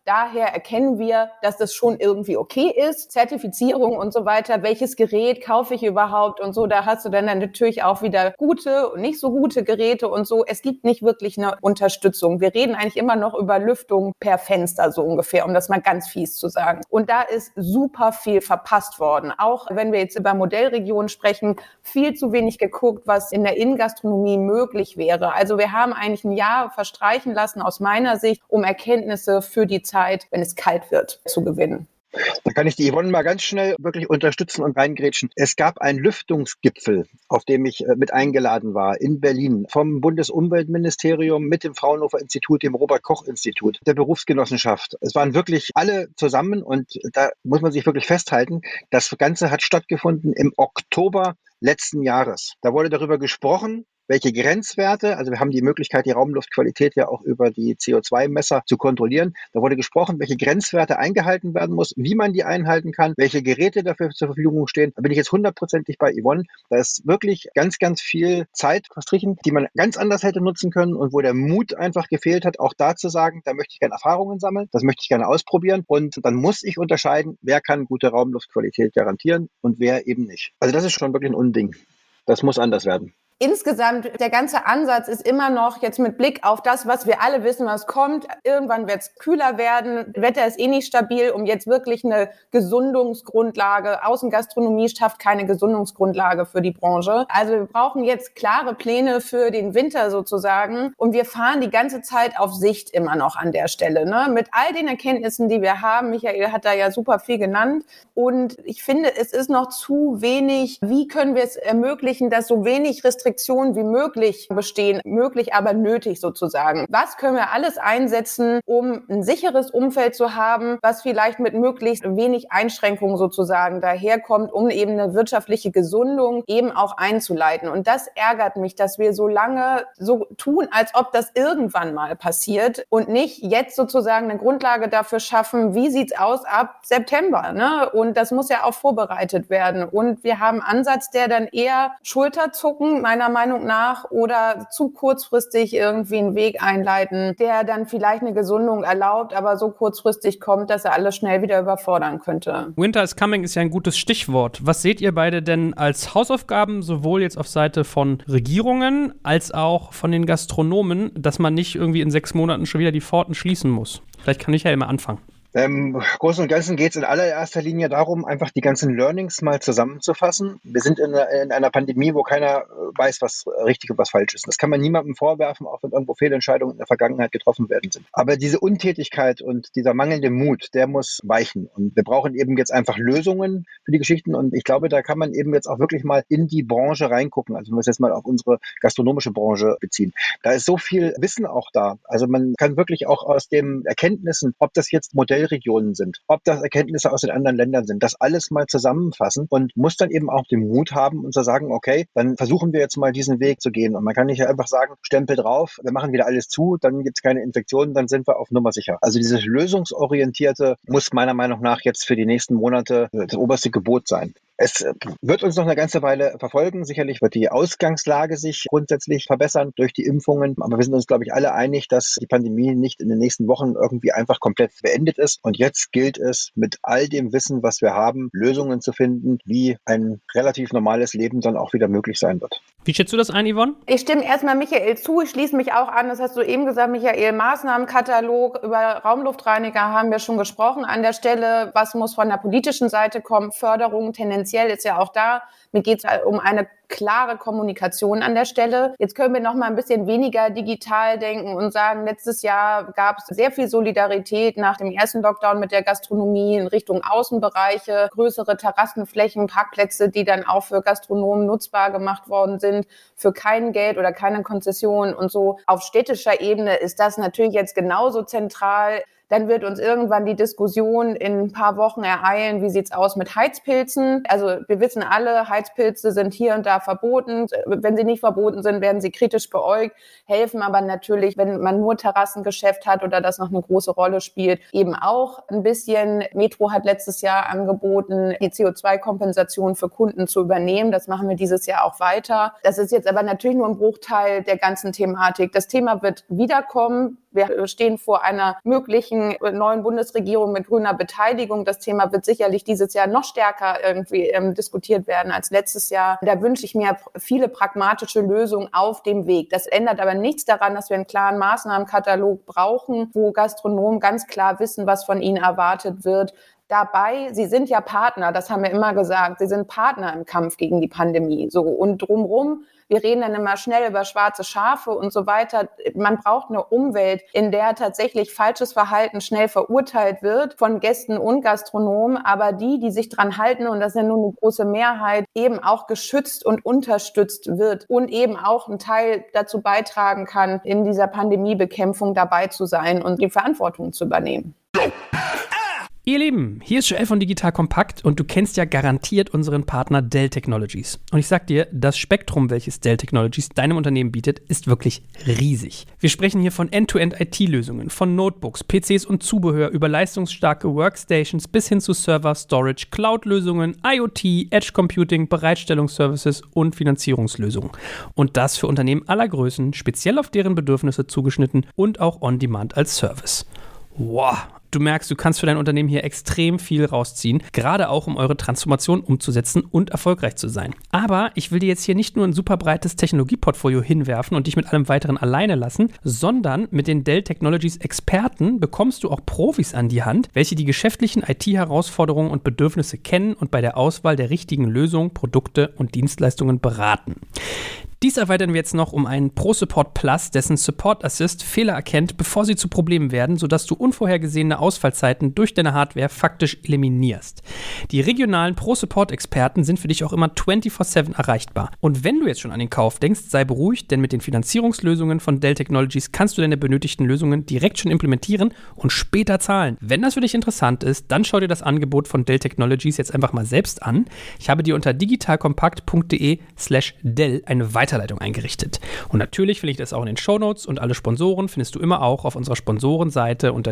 daher erkennen wir, dass das schon irgendwie okay ist. Zertifizierung und so weiter, welches Gerät kaufe ich überhaupt und so, da hast du dann natürlich auch wieder gute und nicht so gute Geräte und so. Es gibt nicht wirklich eine Unterstützung. Wir reden eigentlich immer noch über Lüftung per Fenster so ungefähr, um das mal ganz fies zu sagen. Und da ist super viel verpasst worden. Auch wenn wir jetzt über Modellregionen sprechen, viel zu wenig geguckt, was in der Innengastronomie möglich wäre. Also wir haben eigentlich ein Jahr verstreichen lassen aus meiner Sicht, um Erkenntnisse für die Zeit, wenn es kalt wird, zu gewinnen. Da kann ich die Yvonne mal ganz schnell wirklich unterstützen und reingrätschen. Es gab einen Lüftungsgipfel, auf dem ich mit eingeladen war, in Berlin, vom Bundesumweltministerium mit dem Fraunhofer Institut, dem Robert-Koch-Institut, der Berufsgenossenschaft. Es waren wirklich alle zusammen und da muss man sich wirklich festhalten, das Ganze hat stattgefunden im Oktober letzten Jahres. Da wurde darüber gesprochen, welche Grenzwerte, also wir haben die Möglichkeit, die Raumluftqualität ja auch über die CO2-Messer zu kontrollieren. Da wurde gesprochen, welche Grenzwerte eingehalten werden muss, wie man die einhalten kann, welche Geräte dafür zur Verfügung stehen. Da bin ich jetzt 100%ig bei Yvonne. Da ist wirklich ganz, ganz viel Zeit verstrichen, die man ganz anders hätte nutzen können und wo der Mut einfach gefehlt hat, auch da zu sagen, da möchte ich gerne Erfahrungen sammeln, das möchte ich gerne ausprobieren und dann muss ich unterscheiden, wer kann gute Raumluftqualität garantieren und wer eben nicht. Also das ist schon wirklich ein Unding. Das muss anders werden. Insgesamt, der ganze Ansatz ist immer noch jetzt mit Blick auf das, was wir alle wissen, was kommt. Irgendwann wird es kühler werden. Wetter ist nicht stabil, um jetzt wirklich eine Gesundungsgrundlage. Außengastronomie schafft keine Gesundungsgrundlage für die Branche. Also wir brauchen jetzt klare Pläne für den Winter sozusagen. Und wir fahren die ganze Zeit auf Sicht immer noch an der Stelle, ne? Mit all den Erkenntnissen, die wir haben. Michael hat da ja super viel genannt. Und ich finde, es ist noch zu wenig. Wie können wir es ermöglichen, dass so wenig Restriktionen wie möglich bestehen, möglich aber nötig sozusagen. Was können wir alles einsetzen, um ein sicheres Umfeld zu haben, was vielleicht mit möglichst wenig Einschränkungen sozusagen daherkommt, um eben eine wirtschaftliche Gesundung eben auch einzuleiten. Und das ärgert mich, dass wir so lange so tun, als ob das irgendwann mal passiert und nicht jetzt sozusagen eine Grundlage dafür schaffen, wie sieht's aus ab September, ne? Und das muss ja auch vorbereitet werden. Und wir haben einen Ansatz, der dann eher Schulterzucken meiner Meinung nach oder zu kurzfristig irgendwie einen Weg einleiten, der dann vielleicht eine Gesundung erlaubt, aber so kurzfristig kommt, dass er alles schnell wieder überfordern könnte. Winter is coming ist ja ein gutes Stichwort. Was seht ihr beide denn als Hausaufgaben, sowohl jetzt auf Seite von Regierungen als auch von den Gastronomen, dass man nicht irgendwie in 6 Monaten schon wieder die Pforten schließen muss? Vielleicht kann ich ja immer anfangen. Im Großen und Ganzen geht es in allererster Linie darum, einfach die ganzen Learnings mal zusammenzufassen. Wir sind in einer Pandemie, wo keiner weiß, was richtig und was falsch ist. Das kann man niemandem vorwerfen, auch wenn irgendwo Fehlentscheidungen in der Vergangenheit getroffen werden sind. Aber diese Untätigkeit und dieser mangelnde Mut, der muss weichen. Und wir brauchen eben jetzt einfach Lösungen für die Geschichten. Und ich glaube, da kann man eben jetzt auch wirklich mal in die Branche reingucken. Also wenn wir es jetzt mal auf unsere gastronomische Branche beziehen. Da ist so viel Wissen auch da. Also man kann wirklich auch aus den Erkenntnissen, ob das jetzt Modellregionen sind, ob das Erkenntnisse aus den anderen Ländern sind, das alles mal zusammenfassen und muss dann eben auch den Mut haben und zu sagen, okay, dann versuchen wir jetzt mal diesen Weg zu gehen. Und man kann nicht einfach sagen, Stempel drauf, wir machen wieder alles zu, dann gibt es keine Infektionen, dann sind wir auf Nummer sicher. Also dieses Lösungsorientierte muss meiner Meinung nach jetzt für die nächsten Monate das oberste Gebot sein. Es wird uns noch eine ganze Weile verfolgen. Sicherlich wird die Ausgangslage sich grundsätzlich verbessern durch die Impfungen. Aber wir sind uns, glaube ich, alle einig, dass die Pandemie nicht in den nächsten Wochen irgendwie einfach komplett beendet ist. Und jetzt gilt es, mit all dem Wissen, was wir haben, Lösungen zu finden, wie ein relativ normales Leben dann auch wieder möglich sein wird. Wie schätzt du das ein, Yvonne? Ich stimme erstmal Michael zu. Ich schließe mich auch an. Das hast du eben gesagt, Michael. Maßnahmenkatalog über Raumluftreiniger haben wir schon gesprochen. An der Stelle, was muss von der politischen Seite kommen? Förderung tendenziell ist ja auch da. Mir geht es um eine klare Kommunikation an der Stelle. Jetzt können wir noch mal ein bisschen weniger digital denken und sagen, letztes Jahr gab es sehr viel Solidarität nach dem ersten Lockdown mit der Gastronomie in Richtung Außenbereiche, größere Terrassenflächen, Parkplätze, die dann auch für Gastronomen nutzbar gemacht worden sind, für kein Geld oder keine Konzession und so. Auf städtischer Ebene ist das natürlich jetzt genauso zentral. Dann wird uns irgendwann die Diskussion in ein paar Wochen ereilen, wie sieht's aus mit Heizpilzen? Also wir wissen alle, Heizpilze sind hier und da verboten. Wenn sie nicht verboten sind, werden sie kritisch beäugt, helfen aber natürlich, wenn man nur Terrassengeschäft hat oder das noch eine große Rolle spielt, eben auch ein bisschen. Metro hat letztes Jahr angeboten, die CO2-Kompensation für Kunden zu übernehmen. Das machen wir dieses Jahr auch weiter. Das ist jetzt aber natürlich nur ein Bruchteil der ganzen Thematik. Das Thema wird wiederkommen. Wir stehen vor einer möglichen neuen Bundesregierung mit grüner Beteiligung. Das Thema wird sicherlich dieses Jahr noch stärker irgendwie diskutiert werden als letztes Jahr. Da wünsche ich mir viele pragmatische Lösungen auf dem Weg. Das ändert aber nichts daran, dass wir einen klaren Maßnahmenkatalog brauchen, wo Gastronomen ganz klar wissen, was von ihnen erwartet wird. Dabei, sie sind ja Partner, das haben wir immer gesagt, sie sind Partner im Kampf gegen die Pandemie. So, und drumherum, wir reden dann immer schnell über schwarze Schafe und so weiter. Man braucht eine Umwelt, in der tatsächlich falsches Verhalten schnell verurteilt wird von Gästen und Gastronomen, aber die sich dran halten, und das ist ja nur eine große Mehrheit, eben auch geschützt und unterstützt wird und eben auch einen Teil dazu beitragen kann, in dieser Pandemiebekämpfung dabei zu sein und die Verantwortung zu übernehmen. Ihr Lieben, hier ist Joel von Digital Compact und du kennst ja garantiert unseren Partner Dell Technologies. Und ich sag dir, das Spektrum, welches Dell Technologies deinem Unternehmen bietet, ist wirklich riesig. Wir sprechen hier von End-to-End-IT-Lösungen, von Notebooks, PCs und Zubehör über leistungsstarke Workstations bis hin zu Server, Storage, Cloud-Lösungen, IoT, Edge Computing, Bereitstellungsservices und Finanzierungslösungen. Und das für Unternehmen aller Größen, speziell auf deren Bedürfnisse zugeschnitten und auch on-demand als Service. Wow! Du merkst, du kannst für dein Unternehmen hier extrem viel rausziehen, gerade auch um eure Transformation umzusetzen und erfolgreich zu sein. Aber ich will dir jetzt hier nicht nur ein super breites Technologieportfolio hinwerfen und dich mit allem Weiteren alleine lassen, sondern mit den Dell Technologies Experten bekommst du auch Profis an die Hand, welche die geschäftlichen IT-Herausforderungen und Bedürfnisse kennen und bei der Auswahl der richtigen Lösungen, Produkte und Dienstleistungen beraten. Dies erweitern wir jetzt noch um einen ProSupport Plus, dessen Support Assist Fehler erkennt, bevor sie zu Problemen werden, sodass du unvorhergesehene Ausfallzeiten durch deine Hardware faktisch eliminierst. Die regionalen ProSupport-Experten sind für dich auch immer 24/7 erreichbar. Und wenn du jetzt schon an den Kauf denkst, sei beruhigt, denn mit den Finanzierungslösungen von Dell Technologies kannst du deine benötigten Lösungen direkt schon implementieren und später zahlen. Wenn das für dich interessant ist, dann schau dir das Angebot von Dell Technologies jetzt einfach mal selbst an. Ich habe dir unter digitalkompakt.de/Dell eine Weiterleitung eingerichtet. Und natürlich finde ich das auch in den Shownotes und alle Sponsoren findest du immer auch auf unserer Sponsorenseite unter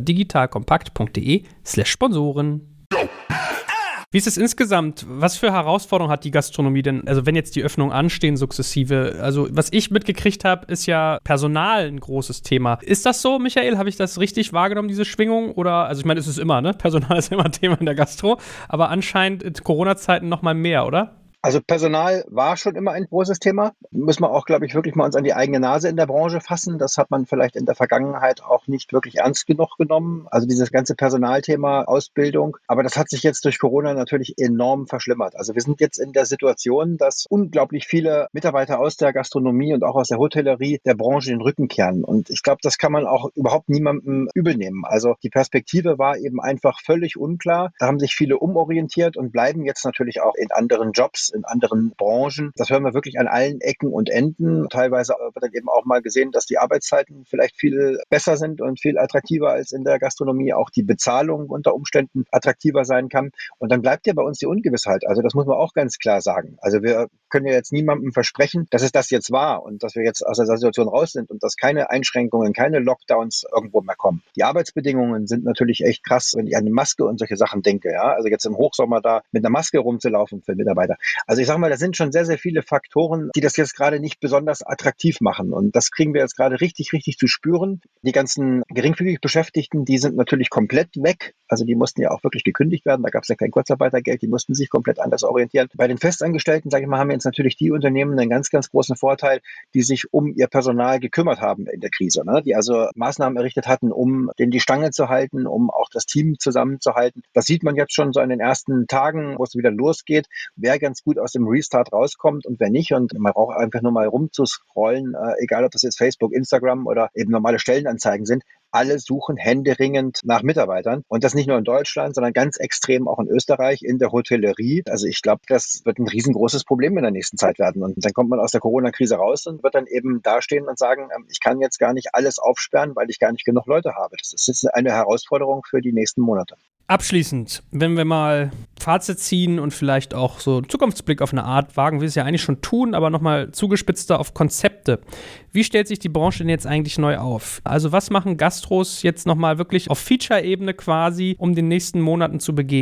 digitalkompakt.de/Sponsoren. Wie ist es insgesamt? Was für Herausforderungen hat die Gastronomie denn? Also wenn jetzt die Öffnungen anstehen sukzessive, also was ich mitgekriegt habe, ist ja Personal ein großes Thema. Ist das so, Michael? Habe ich das richtig wahrgenommen, diese Schwingung? Oder, also ich meine, es ist immer, ne? Personal ist immer ein Thema in der Gastro, aber anscheinend in Corona-Zeiten noch mal mehr, oder? Also Personal war schon immer ein großes Thema. Müssen wir auch, glaube ich, wirklich mal uns an die eigene Nase in der Branche fassen. Das hat man vielleicht in der Vergangenheit auch nicht wirklich ernst genug genommen. Also dieses ganze Personalthema, Ausbildung. Aber das hat sich jetzt durch Corona natürlich enorm verschlimmert. Also wir sind jetzt in der Situation, dass unglaublich viele Mitarbeiter aus der Gastronomie und auch aus der Hotellerie der Branche den Rücken kehren. Und ich glaube, das kann man auch überhaupt niemandem übel nehmen. Also die Perspektive war eben einfach völlig unklar. Da haben sich viele umorientiert und bleiben jetzt natürlich auch in anderen Jobs, in anderen Branchen. Das hören wir wirklich an allen Ecken und Enden. Teilweise wird dann eben auch mal gesehen, dass die Arbeitszeiten vielleicht viel besser sind und viel attraktiver als in der Gastronomie. Auch die Bezahlung unter Umständen attraktiver sein kann. Und dann bleibt ja bei uns die Ungewissheit. Also das muss man auch ganz klar sagen. Also wir können ja jetzt niemandem versprechen, dass es das jetzt war und dass wir jetzt aus der Situation raus sind und dass keine Einschränkungen, keine Lockdowns irgendwo mehr kommen. Die Arbeitsbedingungen sind natürlich echt krass, wenn ich an eine Maske und solche Sachen denke. Ja? Also jetzt im Hochsommer da mit einer Maske rumzulaufen für Mitarbeiter. Also ich sage mal, da sind schon sehr, sehr viele Faktoren, die das jetzt gerade nicht besonders attraktiv machen. Und das kriegen wir jetzt gerade richtig, richtig zu spüren. Die ganzen geringfügig Beschäftigten, die sind natürlich komplett weg. Also die mussten ja auch wirklich gekündigt werden. Da gab es ja kein Kurzarbeitergeld. Die mussten sich komplett anders orientieren. Bei den Festangestellten, sage ich mal, haben jetzt natürlich die Unternehmen einen ganz, ganz großen Vorteil, die sich um ihr Personal gekümmert haben in der Krise. Ne? Die also Maßnahmen errichtet hatten, um denen die Stange zu halten, um auch das Team zusammenzuhalten. Das sieht man jetzt schon so in den ersten Tagen, wo es wieder losgeht. Wer ganz gut aus dem Restart rauskommt und wer nicht. Und man braucht einfach nur mal rumzuscrollen, egal ob das jetzt Facebook, Instagram oder eben normale Stellenanzeigen sind. Alle suchen händeringend nach Mitarbeitern. Und das nicht nur in Deutschland, sondern ganz extrem auch in Österreich, in der Hotellerie. Also ich glaube, das wird ein riesengroßes Problem in der nächsten Zeit werden. Und dann kommt man aus der Corona-Krise raus und wird dann eben dastehen und sagen, ich kann jetzt gar nicht alles aufsperren, weil ich gar nicht genug Leute habe. Das ist jetzt eine Herausforderung für die nächsten Monate. Abschließend, wenn wir mal Fazit ziehen und vielleicht auch so einen Zukunftsblick auf eine Art wagen, wir es ja eigentlich schon tun, aber nochmal zugespitzter auf Konzepte. Wie stellt sich die Branche denn jetzt eigentlich neu auf? Also was machen Gastros jetzt nochmal wirklich auf Feature-Ebene quasi, um den nächsten Monaten zu begegnen?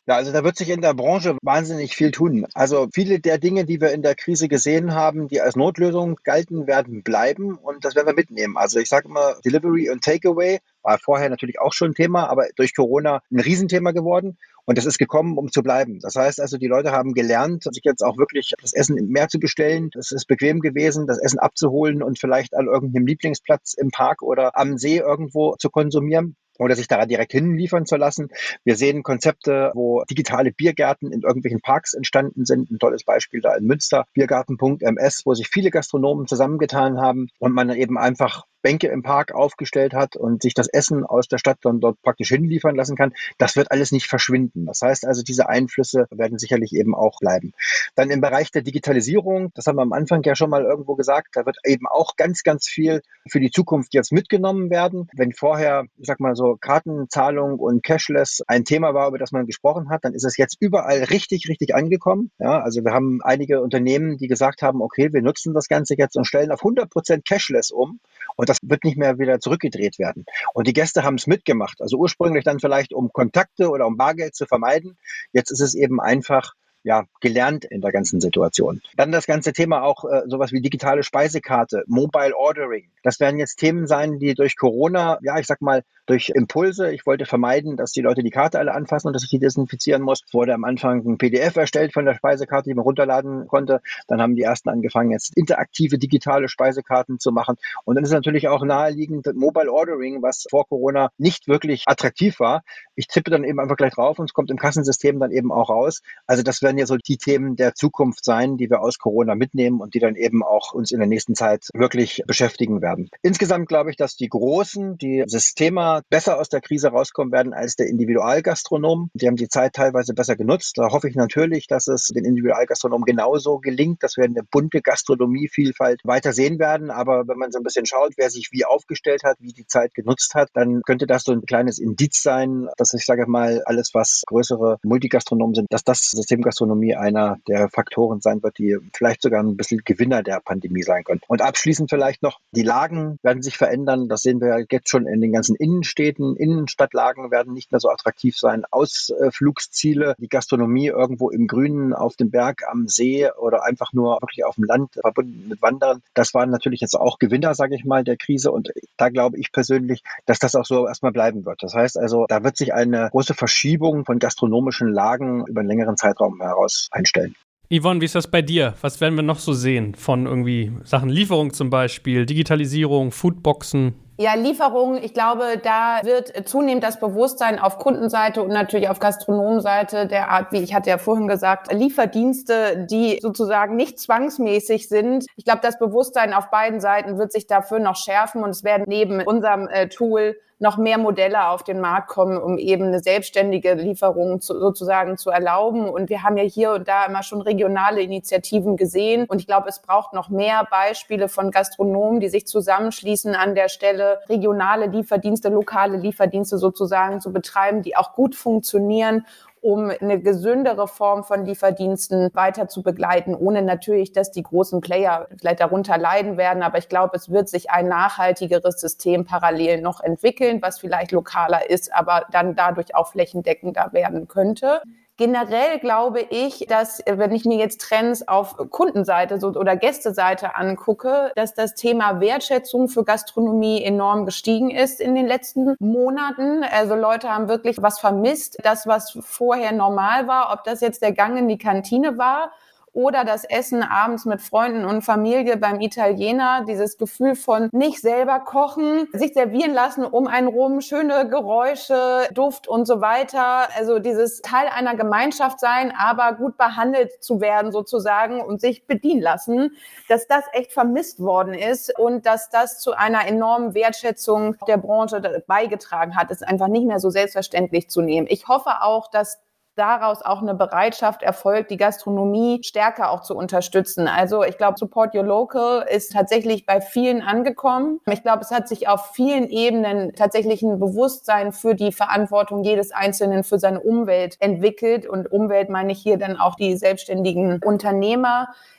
Ja, also da wird sich in der Branche wahnsinnig viel tun. Also viele der Dinge, die wir in der Krise gesehen haben, die als Notlösung galten, werden bleiben und das werden wir mitnehmen. Also ich sage immer, Delivery und Takeaway war vorher natürlich auch schon ein Thema, aber durch Corona ein Riesenthema geworden. Und das ist gekommen, um zu bleiben. Das heißt also, die Leute haben gelernt, sich jetzt auch wirklich das Essen mehr zu bestellen. Es ist bequem gewesen, das Essen abzuholen und vielleicht an irgendeinem Lieblingsplatz im Park oder am See irgendwo zu konsumieren oder sich da direkt hinliefern zu lassen. Wir sehen Konzepte, wo digitale Biergärten in irgendwelchen Parks entstanden sind. Ein tolles Beispiel da in Münster, Biergarten.ms, wo sich viele Gastronomen zusammengetan haben und man dann eben einfach Bänke im Park aufgestellt hat und sich das Essen aus der Stadt dann dort praktisch hinliefern lassen kann. Das wird alles nicht verschwinden. Das heißt also, diese Einflüsse werden sicherlich eben auch bleiben. Dann im Bereich der Digitalisierung, das haben wir am Anfang ja schon mal irgendwo gesagt, da wird eben auch ganz, ganz viel für die Zukunft jetzt mitgenommen werden. Wenn vorher, ich sag mal so, Kartenzahlung und Cashless ein Thema war, über das man gesprochen hat, dann ist es jetzt überall richtig, richtig angekommen. Ja, also wir haben einige Unternehmen, die gesagt haben, okay, wir nutzen das Ganze jetzt und stellen auf 100% Cashless um. Und das wird nicht mehr wieder zurückgedreht werden. Und die Gäste haben es mitgemacht. Also ursprünglich dann vielleicht, um Kontakte oder um Bargeld zu vermeiden. Jetzt ist es eben einfach gelernt in der ganzen Situation. Dann das ganze Thema auch sowas wie digitale Speisekarte, Mobile Ordering. Das werden jetzt Themen sein, die durch Corona, ich sag mal, durch Impulse, ich wollte vermeiden, dass die Leute die Karte alle anfassen und dass ich die desinfizieren muss. Es wurde am Anfang ein PDF erstellt von der Speisekarte, die man runterladen konnte. Dann haben die ersten angefangen, jetzt interaktive digitale Speisekarten zu machen. Und dann ist natürlich auch naheliegend Mobile Ordering, was vor Corona nicht wirklich attraktiv war. Ich tippe dann eben einfach gleich drauf und es kommt im Kassensystem dann eben auch raus. Also das werden ja so die Themen der Zukunft sein, die wir aus Corona mitnehmen und die dann eben auch uns in der nächsten Zeit wirklich beschäftigen werden. Insgesamt glaube ich, dass die Großen, die Systemer besser aus der Krise rauskommen werden als der Individualgastronom. Die haben die Zeit teilweise besser genutzt. Da hoffe ich natürlich, dass es den Individualgastronomen genauso gelingt, dass wir eine bunte Gastronomievielfalt weiter sehen werden. Aber wenn man so ein bisschen schaut, wer sich wie aufgestellt hat, wie die Zeit genutzt hat, dann könnte das so ein kleines Indiz sein, dass ich sage mal, alles, was größere Multigastronomen sind, dass das Systemgastronomie einer der Faktoren sein wird, die vielleicht sogar ein bisschen Gewinner der Pandemie sein können. Und abschließend vielleicht noch, die Lagen werden sich verändern. Das sehen wir jetzt schon in den ganzen Innenstädten. Innenstadtlagen werden nicht mehr so attraktiv sein. Ausflugsziele, die Gastronomie irgendwo im Grünen, auf dem Berg, am See oder einfach nur wirklich auf dem Land verbunden mit Wandern. Das waren natürlich jetzt auch Gewinner, sage ich mal, der Krise. Und da glaube ich persönlich, dass das auch so erstmal bleiben wird. Das heißt also, da wird sich eine große Verschiebung von gastronomischen Lagen über einen längeren Zeitraum heraus einstellen. Yvonne, wie ist das bei dir? Was werden wir noch so sehen von irgendwie Sachen Lieferung zum Beispiel, Digitalisierung, Foodboxen? Ja, Lieferungen, ich glaube, da wird zunehmend das Bewusstsein auf Kundenseite und natürlich auf Gastronomenseite der Art, wie ich hatte ja vorhin gesagt, Lieferdienste, die sozusagen nicht zwangsmäßig sind. Ich glaube, das Bewusstsein auf beiden Seiten wird sich dafür noch schärfen und es werden neben unserem Tool noch mehr Modelle auf den Markt kommen, um eben eine selbstständige Lieferung sozusagen zu erlauben. Und wir haben ja hier und da immer schon regionale Initiativen gesehen. Und ich glaube, es braucht noch mehr Beispiele von Gastronomen, die sich zusammenschließen an der Stelle, regionale Lieferdienste, lokale Lieferdienste sozusagen zu betreiben, die auch gut funktionieren, um eine gesündere Form von Lieferdiensten weiter zu begleiten, ohne natürlich, dass die großen Player vielleicht darunter leiden werden. Aber ich glaube, es wird sich ein nachhaltigeres System parallel noch entwickeln, was vielleicht lokaler ist, aber dann dadurch auch flächendeckender werden könnte. Generell glaube ich, dass, wenn ich mir jetzt Trends auf Kundenseite oder Gästeseite angucke, dass das Thema Wertschätzung für Gastronomie enorm gestiegen ist in den letzten Monaten. Also Leute haben wirklich was vermisst, das, was vorher normal war, ob das jetzt der Gang in die Kantine war oder das Essen abends mit Freunden und Familie beim Italiener, dieses Gefühl von nicht selber kochen, sich servieren lassen um einen rum, schöne Geräusche, Duft und so weiter. Also dieses Teil einer Gemeinschaft sein, aber gut behandelt zu werden sozusagen und sich bedienen lassen, dass das echt vermisst worden ist und dass das zu einer enormen Wertschätzung der Branche beigetragen hat, es einfach nicht mehr so selbstverständlich zu nehmen. Ich hoffe auch, dass daraus auch eine Bereitschaft erfolgt, die Gastronomie stärker auch zu unterstützen. Also ich glaube, Support Your Local ist tatsächlich bei vielen angekommen. Ich glaube, es hat sich auf vielen Ebenen tatsächlich ein Bewusstsein für die Verantwortung jedes Einzelnen für seine Umwelt entwickelt. Und Umwelt meine ich hier dann auch die selbstständigen Unternehmer.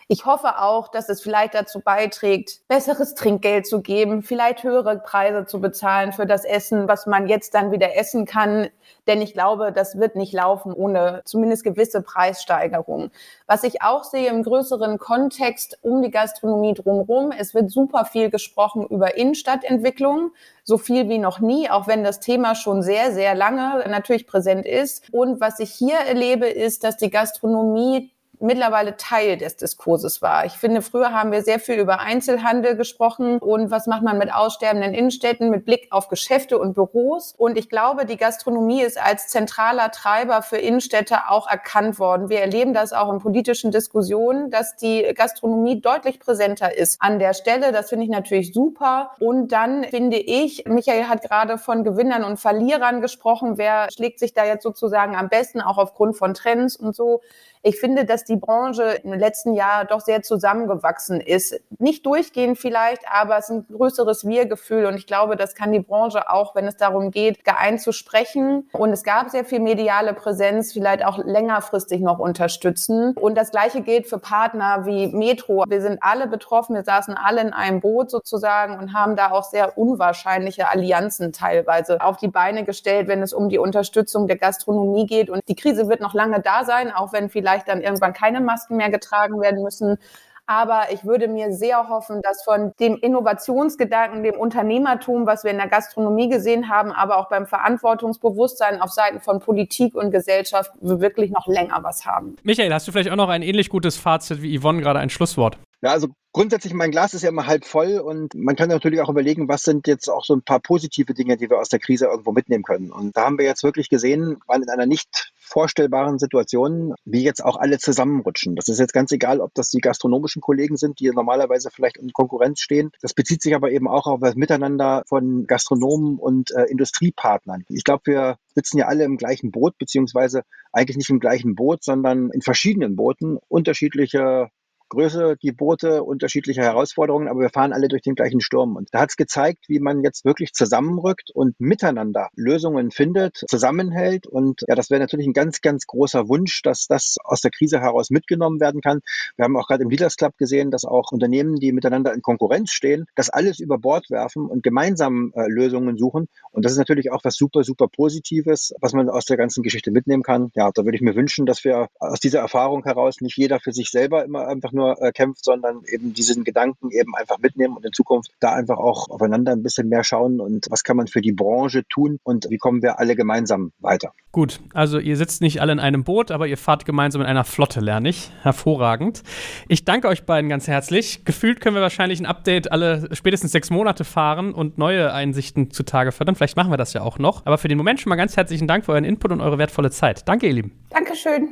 Ich hoffe auch, dass es vielleicht dazu beiträgt, besseres Trinkgeld zu geben, vielleicht höhere Preise zu bezahlen für das Essen, was man jetzt dann wieder essen kann. Denn ich glaube, das wird nicht laufen ohne zumindest gewisse Preissteigerungen. Was ich auch sehe im größeren Kontext um die Gastronomie drumherum, es wird super viel gesprochen über Innenstadtentwicklung, so viel wie noch nie, auch wenn das Thema schon sehr, sehr lange natürlich präsent ist. Und was ich hier erlebe, ist, dass die Gastronomie mittlerweile Teil des Diskurses war. Ich finde, früher haben wir sehr viel über Einzelhandel gesprochen und was macht man mit aussterbenden Innenstädten mit Blick auf Geschäfte und Büros. Und ich glaube, die Gastronomie ist als zentraler Treiber für Innenstädte auch erkannt worden. Wir erleben das auch in politischen Diskussionen, dass die Gastronomie deutlich präsenter ist an der Stelle. Das finde ich natürlich super. Und dann finde ich, Michael hat gerade von Gewinnern und Verlierern gesprochen. Wer schlägt sich da jetzt sozusagen am besten, auch aufgrund von Trends und so? Ich finde, dass die Branche im letzten Jahr doch sehr zusammengewachsen ist. Nicht durchgehend vielleicht, aber es ist ein größeres Wir-Gefühl. Und ich glaube, das kann die Branche auch, wenn es darum geht, geeint zu sprechen. Und es gab sehr viel mediale Präsenz, vielleicht auch längerfristig noch unterstützen. Und das Gleiche gilt für Partner wie Metro. Wir sind alle betroffen, wir saßen alle in einem Boot sozusagen und haben da auch sehr unwahrscheinliche Allianzen teilweise auf die Beine gestellt, wenn es um die Unterstützung der Gastronomie geht. Und die Krise wird noch lange da sein, auch wenn vielleicht dann irgendwann keine Masken mehr getragen werden müssen. Aber ich würde mir sehr hoffen, dass von dem Innovationsgedanken, dem Unternehmertum, was wir in der Gastronomie gesehen haben, aber auch beim Verantwortungsbewusstsein auf Seiten von Politik und Gesellschaft wir wirklich noch länger was haben. Michael, hast du vielleicht auch noch ein ähnlich gutes Fazit wie Yvonne, gerade ein Schlusswort? Ja, also grundsätzlich, mein Glas ist ja immer halb voll und man kann natürlich auch überlegen, was sind jetzt auch so ein paar positive Dinge, die wir aus der Krise irgendwo mitnehmen können. Und da haben wir jetzt wirklich gesehen, waren in einer nicht vorstellbaren Situation, wie jetzt auch alle zusammenrutschen. Das ist jetzt ganz egal, ob das die gastronomischen Kollegen sind, die normalerweise vielleicht in Konkurrenz stehen. Das bezieht sich aber eben auch auf das Miteinander von Gastronomen und Industriepartnern. Ich glaube, wir sitzen ja alle im gleichen Boot, beziehungsweise eigentlich nicht im gleichen Boot, sondern in verschiedenen Booten, unterschiedliche Größe, die Boote, unterschiedliche Herausforderungen, aber wir fahren alle durch den gleichen Sturm. Und da hat es gezeigt, wie man jetzt wirklich zusammenrückt und miteinander Lösungen findet, zusammenhält. Und ja, das wäre natürlich ein ganz, ganz großer Wunsch, dass das aus der Krise heraus mitgenommen werden kann. Wir haben auch gerade im Leaders Club gesehen, dass auch Unternehmen, die miteinander in Konkurrenz stehen, das alles über Bord werfen und gemeinsam Lösungen suchen. Und das ist natürlich auch was super, super Positives, was man aus der ganzen Geschichte mitnehmen kann. Ja, da würde ich mir wünschen, dass wir aus dieser Erfahrung heraus nicht jeder für sich selber immer einfach nur kämpft, sondern eben diesen Gedanken eben einfach mitnehmen und in Zukunft da einfach auch aufeinander ein bisschen mehr schauen und was kann man für die Branche tun und wie kommen wir alle gemeinsam weiter. Gut, also ihr sitzt nicht alle in einem Boot, aber ihr fahrt gemeinsam in einer Flotte, lerne ich. Hervorragend. Ich danke euch beiden ganz herzlich. Gefühlt können wir wahrscheinlich ein Update alle spätestens 6 Monate fahren und neue Einsichten zutage fördern. Vielleicht machen wir das ja auch noch. Aber für den Moment schon mal ganz herzlichen Dank für euren Input und eure wertvolle Zeit. Danke, ihr Lieben. Dankeschön.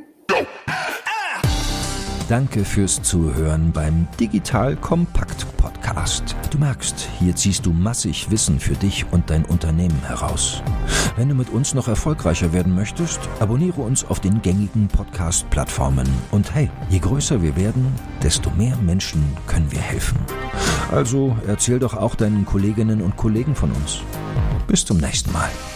Danke fürs Zuhören beim Digital Kompakt Podcast. Du merkst, hier ziehst du massig Wissen für dich und dein Unternehmen heraus. Wenn du mit uns noch erfolgreicher werden möchtest, abonniere uns auf den gängigen Podcast-Plattformen. Und hey, je größer wir werden, desto mehr Menschen können wir helfen. Also erzähl doch auch deinen Kolleginnen und Kollegen von uns. Bis zum nächsten Mal.